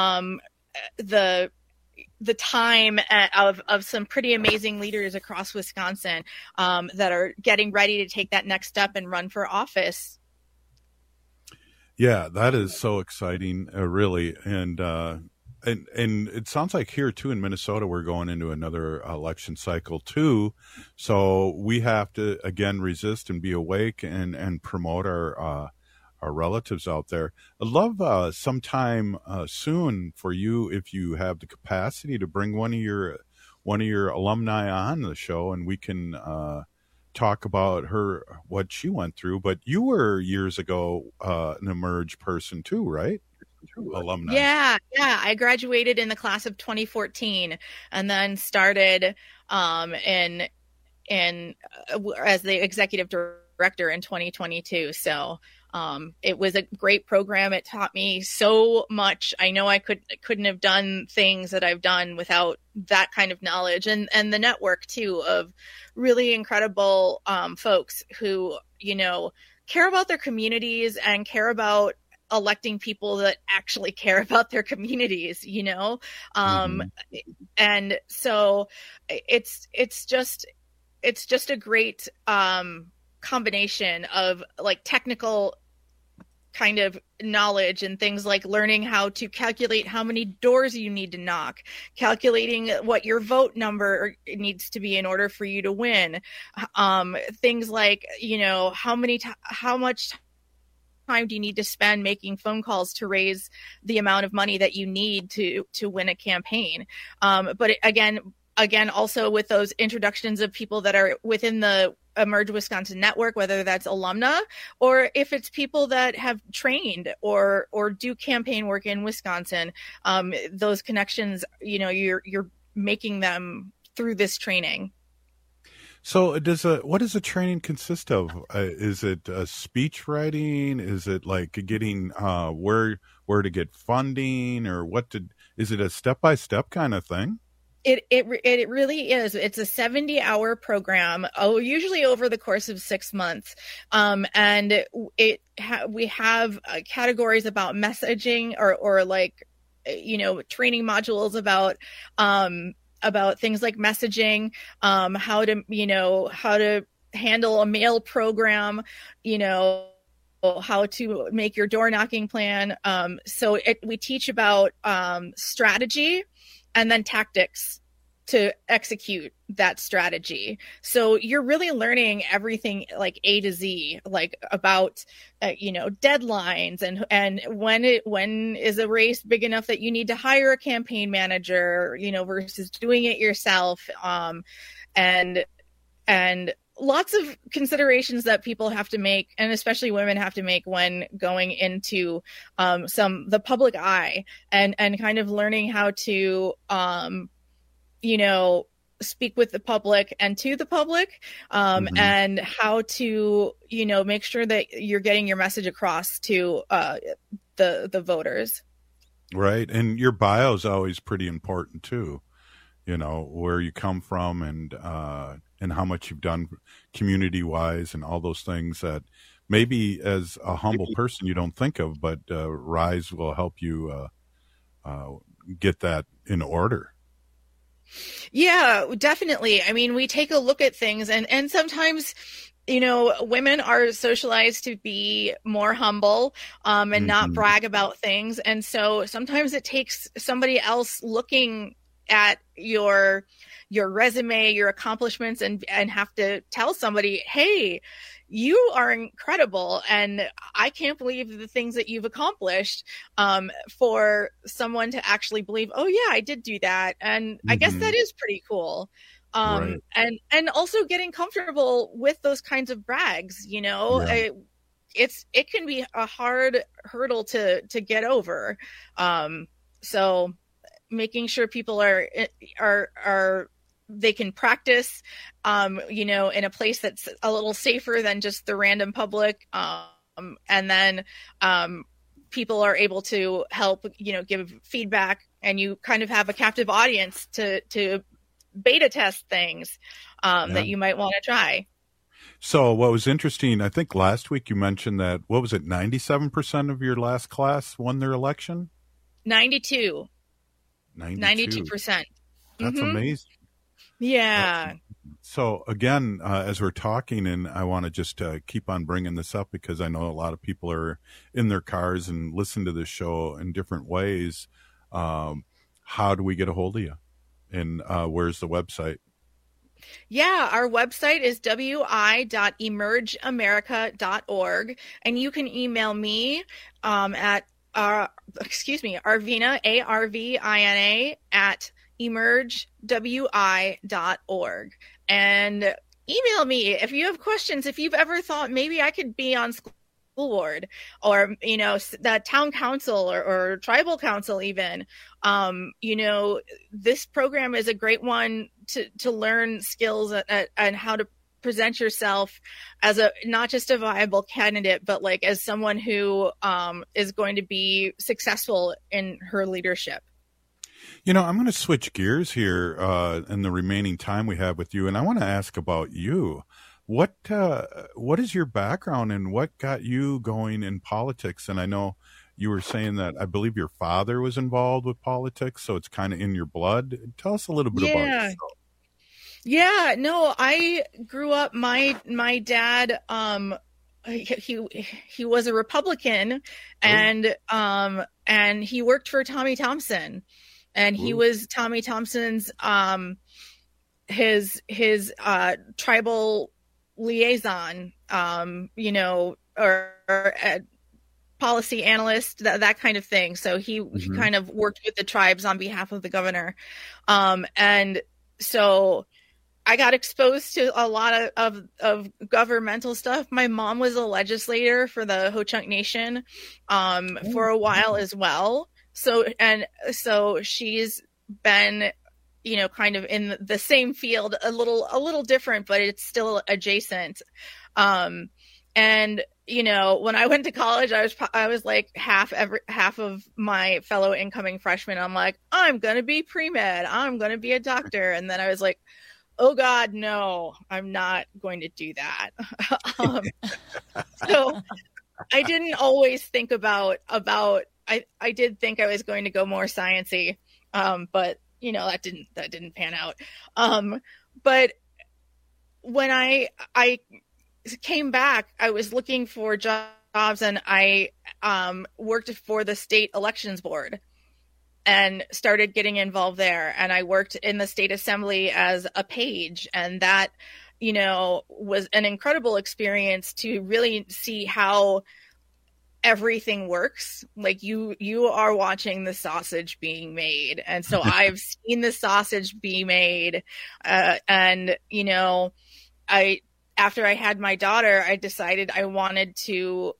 the time of some pretty amazing leaders across Wisconsin that are getting ready to take that next step and run for office. Yeah, that is so exciting, really. And it sounds like here too in Minnesota, we're going into another election cycle too. So we have to, again, resist and be awake and promote our relatives out there. I'd love sometime soon for you, if you have the capacity, to bring one of your alumni on the show, and we can talk about what she went through. But you were years ago an Emerge person too, right? Alumni. Yeah. I graduated in the class of 2014, and then started in as the executive director in 2022. So. It was a great program. It taught me so much. I know I couldn't have done things that I've done without that kind of knowledge and the network too of really incredible folks who, care about their communities and care about electing people that actually care about their communities, and so it's just a great combination of like technical kind of knowledge and things like learning how to calculate how many doors you need to knock, calculating what your vote number needs to be in order for you to win. Things like, how much time do you need to spend making phone calls to raise the amount of money that you need to win a campaign. But again, also with those introductions of people that are within the Emerge Wisconsin network, whether that's alumna or if it's people that have trained or do campaign work in Wisconsin, those connections, you're making them through this training. So what does a training consist of? Is it speech writing? Is it like getting where to get funding, or is it a step-by-step kind of thing? It really is. It's a 70-hour program, usually over the course of 6 months. And we have categories about messaging or like, training modules about things like messaging, how to handle a mail program, how to make your door knocking plan. So we teach about strategy and then tactics to execute that strategy. So you're really learning everything like A to Z, like about, deadlines and when is a race big enough that you need to hire a campaign manager, versus doing it yourself. And lots of considerations that people have to make, and especially women have to make when going into the public eye, and kind of learning how to speak with the public and to the public, and how to make sure that you're getting your message across to the voters. Right. And your bio is always pretty important too, where you come from, and how much you've done community wise, and all those things that maybe as a humble person you don't think of, but Rise will help you get that in order. Yeah, definitely. I mean, we take a look at things, and sometimes, women are socialized to be more humble, and not brag about things. And so sometimes it takes somebody else looking at your resume, your accomplishments, and have to tell somebody, hey, you are incredible, and I can't believe the things that you've accomplished, for someone to actually believe, oh yeah, I did do that. And I guess that is pretty cool. Right. And also getting comfortable with those kinds of brags, it can be a hard hurdle to get over. So making sure people are they can practice, in a place that's a little safer than just the random public. And then people are able to help, give feedback, and you kind of have a captive audience to beta test things that you might want to try. So what was interesting, I think last week you mentioned that, 97% of your last class won their election? 92%. 92%. That's amazing. Yeah. So again, as we're talking, and I want to just keep on bringing this up because I know a lot of people are in their cars and listen to this show in different ways. How do we get a hold of you? And where's the website? Yeah, our website is wi.emergeamerica.org, and you can email me at Arvina, ARVINA, at emergewi.org, and email me if you have questions. If you've ever thought maybe I could be on school board, or the town council or tribal council even, this program is a great one to learn skills and how to present yourself as not just a viable candidate, but like as someone who is going to be successful in her leadership. I'm going to switch gears here in the remaining time we have with you, and I want to ask about you. What is your background, and what got you going in politics? And I know you were saying that I believe your father was involved with politics, so it's kind of in your blood. Tell us a little bit about yourself. Yeah, no, I grew up, my dad, he was a Republican, and he worked for Tommy Thompson, and he was Tommy Thompson's, his tribal liaison, or policy analyst, that kind of thing. So he kind of worked with the tribes on behalf of the governor. And so I got exposed to a lot of governmental stuff. My mom was a legislator for the Ho-Chunk Nation for a while as well. So she's been, kind of in the same field, a little different, but it's still adjacent. And when I went to college, I was like half of my fellow incoming freshmen. I'm like, I'm going to be pre-med. I'm going to be a doctor. And then I was like, oh God, no, I'm not going to do that. So I didn't always think about, I did think I was going to go more sciencey. But that didn't pan out. But when I came back, I was looking for jobs, and I worked for the state elections board and started getting involved there. And I worked in the state assembly as a page, and that, was an incredible experience to really see how everything works. Like you are watching the sausage being made. And so I've seen the sausage be made. And, after I had my daughter, I decided I wanted to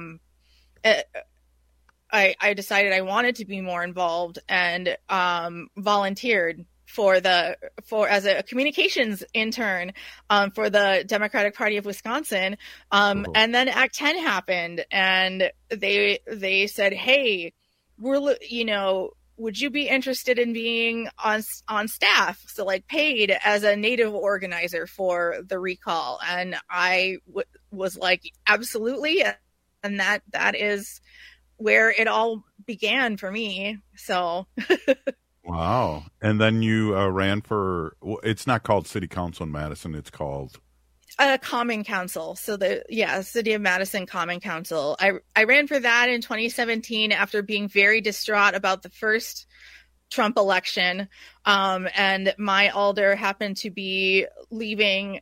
I decided I wanted to be more involved, and volunteered as a communications intern for the Democratic Party of Wisconsin. And then Act 10 happened, and they said, "Hey, would you be interested in being on staff?" So like paid as a Native organizer for the recall. And I was like, absolutely. And that is where it all began for me. So. Wow. And then you ran for, it's not called City Council in Madison. It's called Common Council. So City of Madison Common Council. I ran for that in 2017 after being very distraught about the first Trump election. And my alder happened to be leaving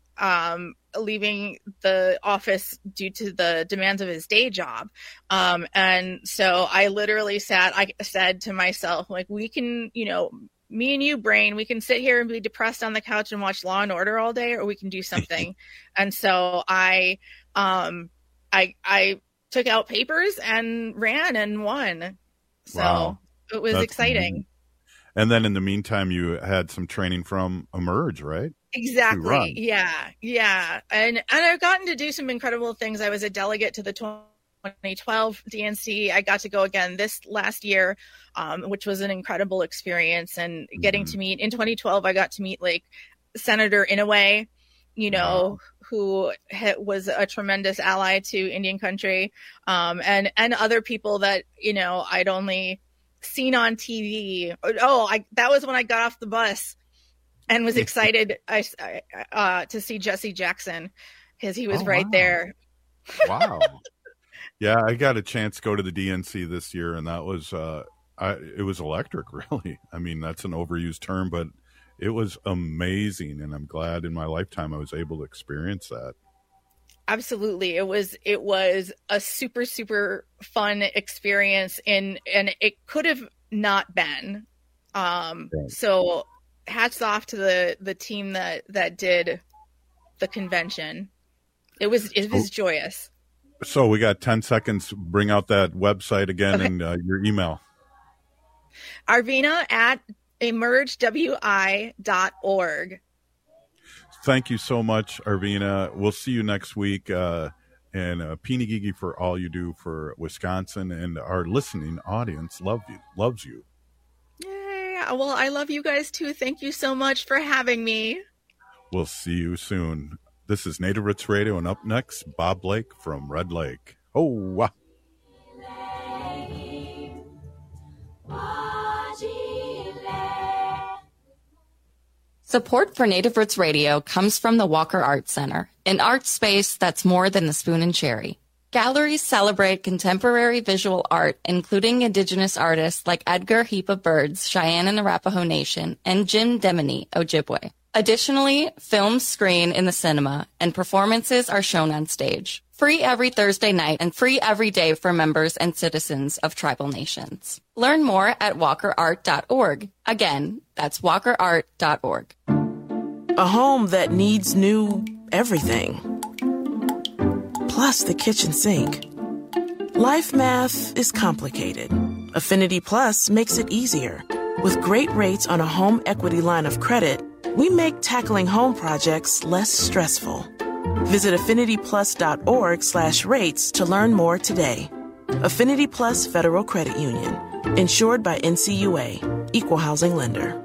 the office due to the demands of his day job. And so I literally I said to myself, like, we can, me and you, Brain, we can sit here and be depressed on the couch and watch Law and Order all day, or we can do something. And so I took out papers and ran and won. So wow. It was exciting. Amazing. And then in the meantime, you had some training from Emerge, right? Exactly. Yeah. And I've gotten to do some incredible things. I was a delegate to the 2012 DNC. I got to go again this last year, which was an incredible experience. And getting to meet in 2012, I got to meet like Senator Inouye, who was a tremendous ally to Indian country, and other people that, I'd only seen on TV. That was when I got off the bus and was excited to see Jesse Jackson, because he was right there. Wow. Yeah, I got a chance to go to the DNC this year, and that was it was electric, really. I mean, that's an overused term, but it was amazing, and I'm glad in my lifetime I was able to experience that. Absolutely. It was a super, super fun experience, and it could have not been. So hats off to the team that did the convention. It was joyous. So we got 10 seconds. Bring out that website again, and your email. Arvina at emergewi.org. Thank you so much, Arvina. We'll see you next week. And Peeny Gigi for all you do for Wisconsin, and our listening audience loves you. Yay. Well, I love you guys too. Thank you so much for having me. We'll see you soon. This is Native Roots Radio, and up next, Bob Blake from Red Lake. Oh, wow. Support for Native Roots Radio comes from the Walker Art Center, an art space that's more than the spoon and cherry. Galleries celebrate contemporary visual art, including Indigenous artists like Edgar Heap of Birds, Cheyenne and Arapaho Nation, and Jim Demini, Ojibwe. Additionally, films screen in the cinema, and performances are shown on stage. Free every Thursday night and free every day for members and citizens of tribal nations. Learn more at walkerart.org. Again, that's walkerart.org. A home that needs new everything. Plus the kitchen sink. Life math is complicated. Affinity Plus makes it easier. With great rates on a home equity line of credit, we make tackling home projects less stressful. Visit affinityplus.org/rates to learn more today. Affinity Plus Federal Credit Union. Insured by NCUA. Equal housing lender.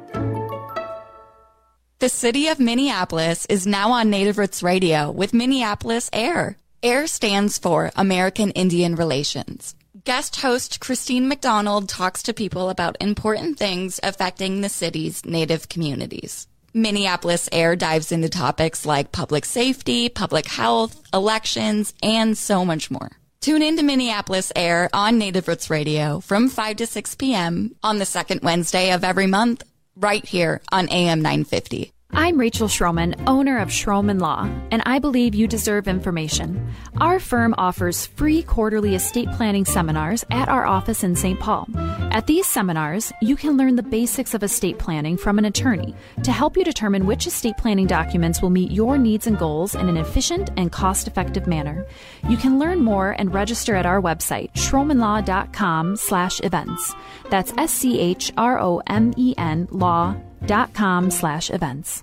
The city of Minneapolis is now on Native Roots Radio with Minneapolis AIR. AIR stands for American Indian Relations. Guest host Christine McDonald talks to people about important things affecting the city's Native communities. Minneapolis AIR dives into topics like public safety, public health, elections, and so much more. Tune in to Minneapolis AIR on Native Roots Radio from 5 to 6 p.m. on the second Wednesday of every month, right here on AM 950. I'm Rachel Schroman, owner of Schroman Law, and I believe you deserve information. Our firm offers free quarterly estate planning seminars at our office in St. Paul. At these seminars, you can learn the basics of estate planning from an attorney to help you determine which estate planning documents will meet your needs and goals in an efficient and cost-effective manner. You can learn more and register at our website, schromenlaw.com/events. That's SCHROMEN law.com/events.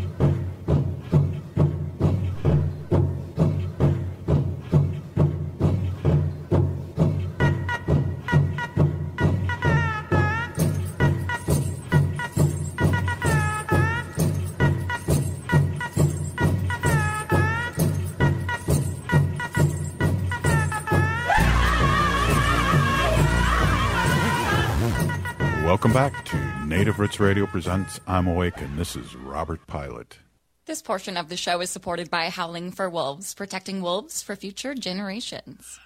Welcome back to Native Roots Radio presents I'm Awake, and this is Robert Pilot. This portion of the show is supported by Howling for Wolves, protecting wolves for future generations.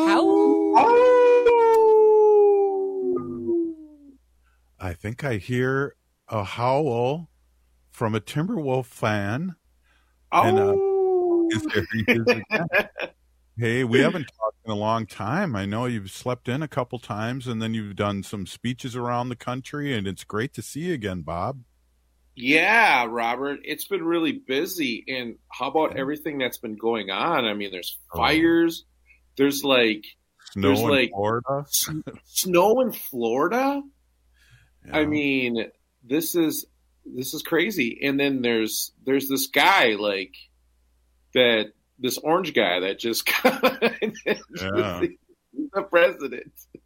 I think I hear a howl from a Timberwolf fan. And, there he is again. Hey, we haven't talked in a long time. I know you've slept in a couple times, and then you've done some speeches around the country, and it's great to see you again, Bob. Yeah, Robert, it's been really busy. And how about everything that's been going on? I mean, there's fires. There's like snow in Florida. Snow in Florida. Yeah. I mean, this is crazy. And then there's this guy like that. This orange guy that just got the president.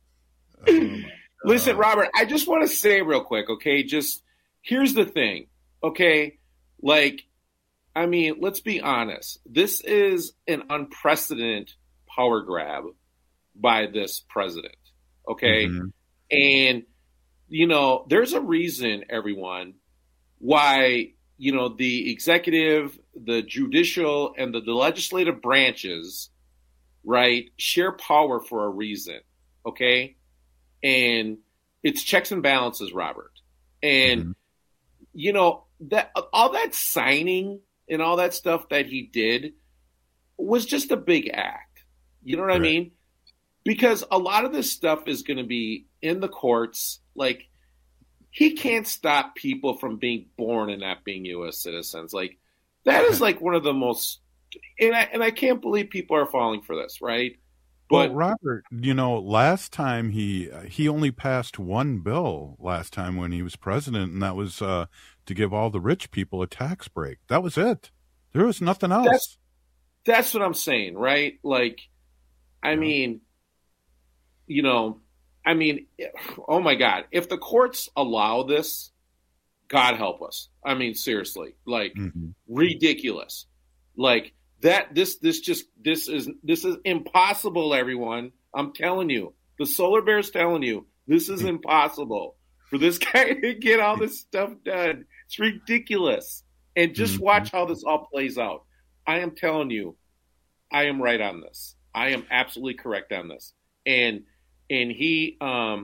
Listen, Robert, I just want to say real quick, okay? Just here's the thing, okay? Like, I mean, let's be honest. This is an unprecedented power grab by this president, okay? Mm-hmm. And, you know, there's a reason, everyone, why, you know, the executive, the judicial, and the legislative branches, right, share power for a reason, okay? And it's checks and balances, Robert. And, you know, that all that signing and all that stuff that he did was just a big act. You know what I mean? Because a lot of this stuff is going to be in the courts. Like, he can't stop people from being born and not being U.S. citizens. Like, that is like one of the most, and I can't believe people are falling for this, right? But well, Robert, you know, last time he only passed one bill last time when he was president, and that was to give all the rich people a tax break. That was it. There was nothing else. That's what I'm saying, right? Like, I mean, you know, I mean, oh my God, if the courts allow this, God help us. I mean, seriously, like ridiculous. Like that, this is impossible, everyone. I'm telling you, the Solar Bear's telling you, this is impossible for this guy to get all this stuff done. It's ridiculous. And just watch how this all plays out. I am telling you, I am right on this. I am absolutely correct on this. And he,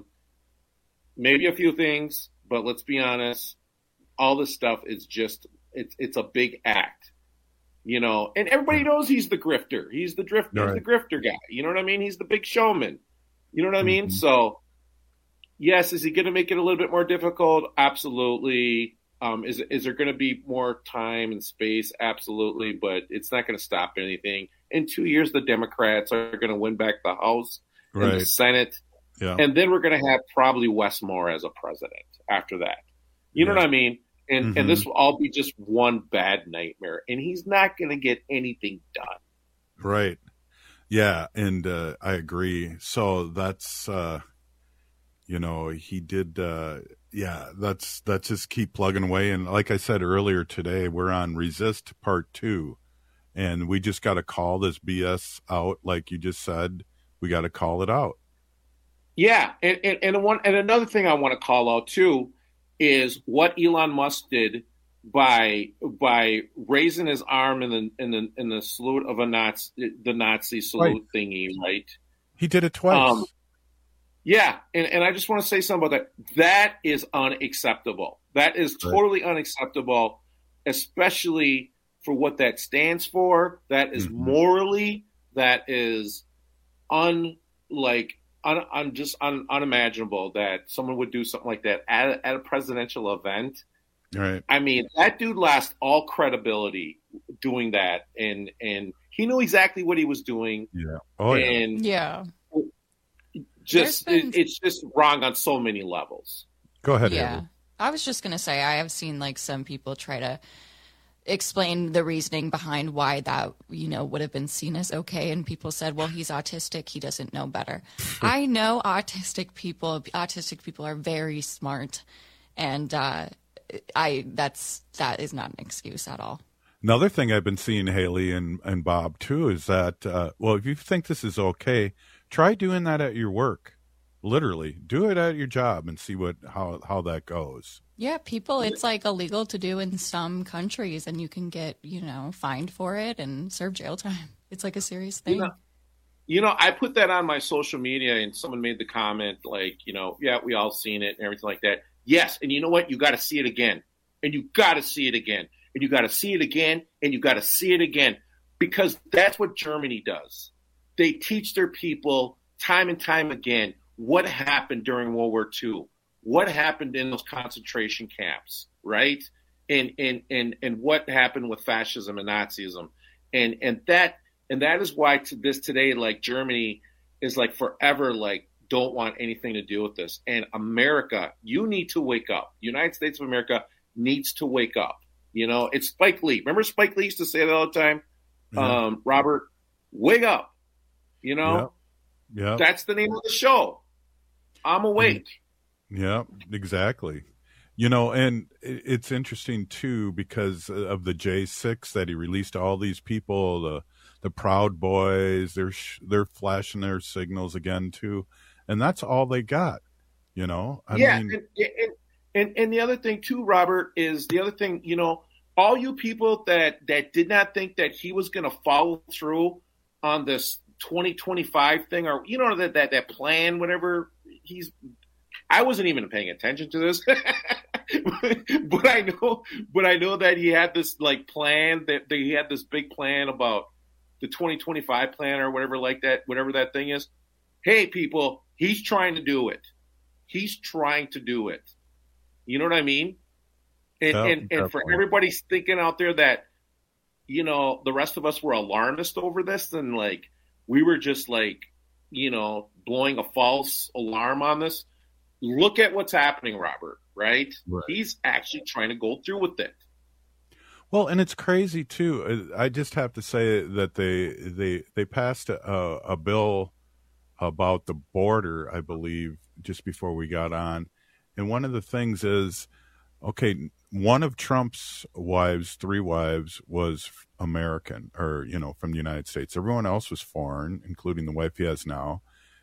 maybe a few things, but let's be honest, all this stuff is just, it's a big act, you know, and everybody knows he's the grifter. He's the drifter, the grifter guy. You know what I mean? He's the big showman. You know what I mean? So yes, is he going to make it a little bit more difficult? Absolutely. Is there going to be more time and space? Absolutely. But it's not going to stop anything. In 2 years, the Democrats are going to win back the House and the Senate. Yeah. And then we're going to have probably Wes Moore as a president after that. You know what I mean? And this will all be just one bad nightmare. And he's not going to get anything done. Right. Yeah. And I agree. So that's, you know, he did, that's just keep plugging away. And like I said earlier today, we're on Resist Part 2. And we just got to call this BS out. Like you just said, we got to call it out. Yeah. And another thing I want to call out too is what Elon Musk did by raising his arm in the salute of the Nazi salute thingy, right? He did it twice. Yeah, and I just want to say something about that. That is unacceptable. That is totally unacceptable. especially for what that stands for. That is morally, that is unimaginable that someone would do something like that at a presidential event. Right. I mean, that dude lost all credibility doing that, and he knew exactly what he was doing. Yeah. Oh yeah. And yeah. It's just wrong on so many levels. Go ahead. Yeah. Haley. I was just going to say, I have seen like some people try to explain the reasoning behind why that, would have been seen as okay. And people said, well, he's autistic. He doesn't know better. I know autistic people are very smart. And that is not an excuse at all. Another thing I've been seeing, Haley and Bob, too, is that, if you think this is okay, try doing that at your work. Literally, do it at your job and see how that goes. Yeah, it's like illegal to do in some countries, and you can get, fined for it and serve jail time. It's like a serious thing. I put that on my social media, and someone made the comment like, yeah, we all seen it and everything like that. Yes, and you know what? You got to see it again, and you got to see it again, and you got to see it again, and you got to see it again, because that's what Germany does. They teach their people time and time again what happened during World War II, what happened in those concentration camps, right? And what happened with fascism and Nazism. And that is why today, like Germany is like forever, like don't want anything to do with this. And America, you need to wake up. United States of America needs to wake up. It's Spike Lee. Remember Spike Lee used to say that all the time? Mm-hmm. Robert, wake up. Yeah. That's the name of the show. I'm awake. Yeah, exactly. And it's interesting too because of the J6 that he released all these people, the Proud Boys. They're flashing their signals again too, and that's all they got. I mean, and the other thing too, Robert, is the other thing. All you people that did not think that he was going to follow through on this 2025 thing, or that plan, whatever. I wasn't even paying attention to this, but I know that he had this like plan, that he had this big plan about the 2025 plan or whatever like that, whatever that thing is. Hey, people, he's trying to do it. He's trying to do it. You know what I mean? And for everybody thinking out there that, the rest of us were alarmist over this, and like we were just like, blowing a false alarm on this. Look at what's happening, Robert, right? He's actually trying to go through with it. Well, and it's crazy too. I just have to say that they passed a bill about the border, I believe, just before we got on. And one of the things is, okay, one of Trump's three wives was American, or, from the United States. Everyone else was foreign, including the wife he has now.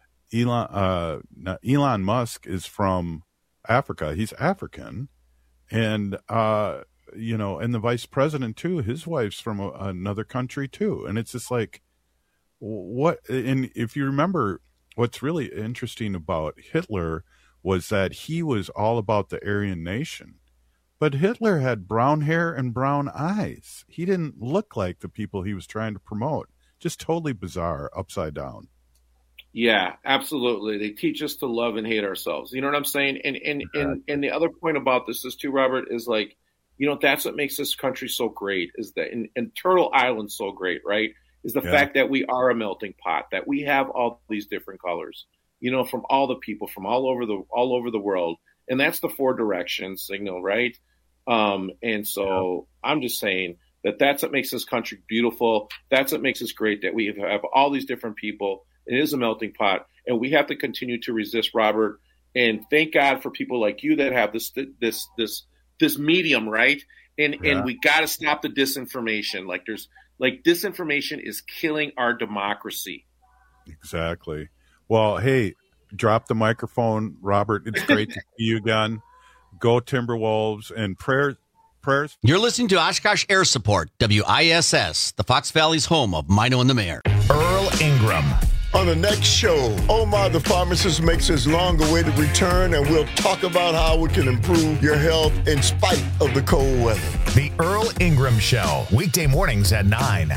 Elon Musk is from Africa. He's African. And, and the vice president too, his wife's from another country too. And it's just like, what? And if you remember, what's really interesting about Hitler was that he was all about the Aryan nation. But Hitler had brown hair and brown eyes. He didn't look like the people he was trying to promote. Just totally bizarre, upside down. Yeah, absolutely. They teach us to love and hate ourselves. You know what I'm saying? And the other point about this is too, Robert, is like, that's what makes this country so great, is that and Turtle Island so great, right? Is the fact that we are a melting pot, that we have all these different colors, from all the people from all over the world. And that's the 4 direction signal, right? And so I'm just saying that's what makes this country beautiful. That's what makes us great, that we have all these different people. It is a melting pot, and we have to continue to resist, Robert. And thank God for people like you that have this medium, right? And we got to stop the disinformation. Disinformation is killing our democracy. Exactly. Well, hey, drop the microphone, Robert. It's great to see you again. Go Timberwolves, and prayers. You're listening to Oshkosh Air Support, WISS, the Fox Valley's home of Mino and the Mayor. Earl Ingram. On the next show, Omar the pharmacist makes his long-awaited return, and we'll talk about how we can improve your health in spite of the cold weather. The Earl Ingram Show, weekday mornings at 9.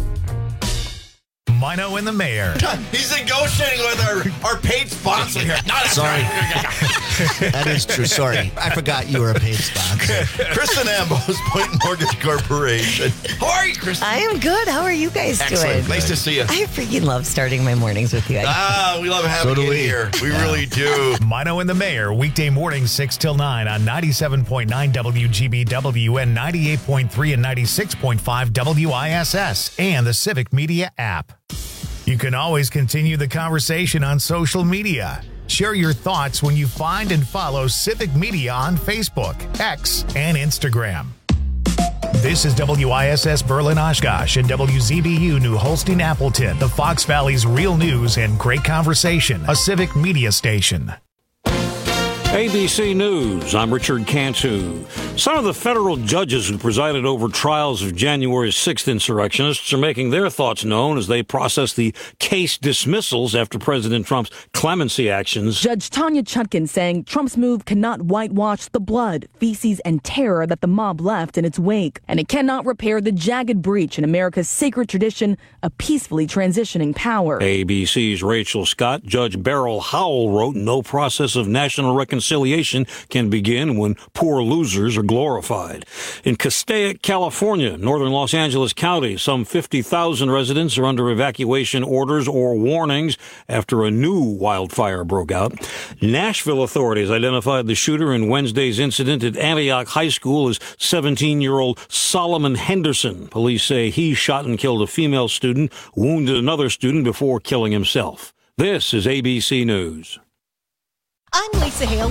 Mino and the Mayor. He's negotiating with our paid sponsor here. Sorry. That is true. Sorry. I forgot you were a paid sponsor. Kristen Ambos, Point Mortgage Corporation. How are you, Kristen? I am good. How are you guys doing? Nice to see you. I freaking love starting my mornings with you. We love having you here. We really do. Mino and the Mayor, weekday mornings 6 till 9 on 97.9 WGBW and 98.3 and 96.5 WISS and the Civic Media app. You can always continue the conversation on social media. Share your thoughts when you find and follow Civic Media on Facebook, X, and Instagram. This is WISS Berlin Oshkosh and WZBU New Holstein Appleton, the Fox Valley's real news and great conversation, a Civic Media station. ABC News, I'm Richard Cantu. Some of the federal judges who presided over trials of January 6th insurrectionists are making their thoughts known as they process the case dismissals after President Trump's clemency actions. Judge Tanya Chutkin saying Trump's move cannot whitewash the blood, feces, and terror that the mob left in its wake, and it cannot repair the jagged breach in America's sacred tradition of peacefully transitioning power. ABC's Rachel Scott, Judge Beryl Howell wrote, no process of national reconciliation can begin when poor losers are glorified. In Castaic, California, northern Los Angeles County, some 50,000 residents are under evacuation orders or warnings after a new wildfire broke out. Nashville authorities identified the shooter in Wednesday's incident at Antioch High School as 17-year-old Solomon Henderson. Police say he shot and killed a female student, wounded another student before killing himself. This is ABC News. I'm Lisa Hale